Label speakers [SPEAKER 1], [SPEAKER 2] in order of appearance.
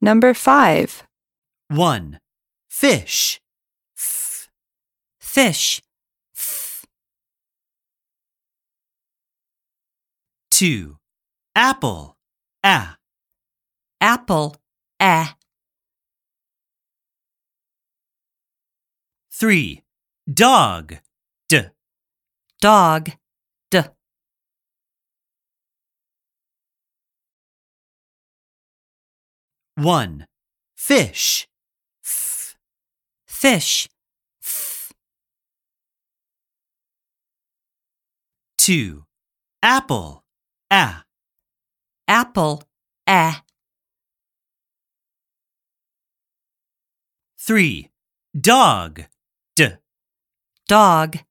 [SPEAKER 1] Number 5.
[SPEAKER 2] 1. Fish.
[SPEAKER 3] Fish.
[SPEAKER 2] 2. Apple.
[SPEAKER 3] Apple.
[SPEAKER 2] 3. Dog.
[SPEAKER 3] Dog.
[SPEAKER 2] 1. Fish.
[SPEAKER 3] Fish.
[SPEAKER 2] 2. Apple.
[SPEAKER 3] Apple.
[SPEAKER 2] 3. Dog.
[SPEAKER 3] Dog.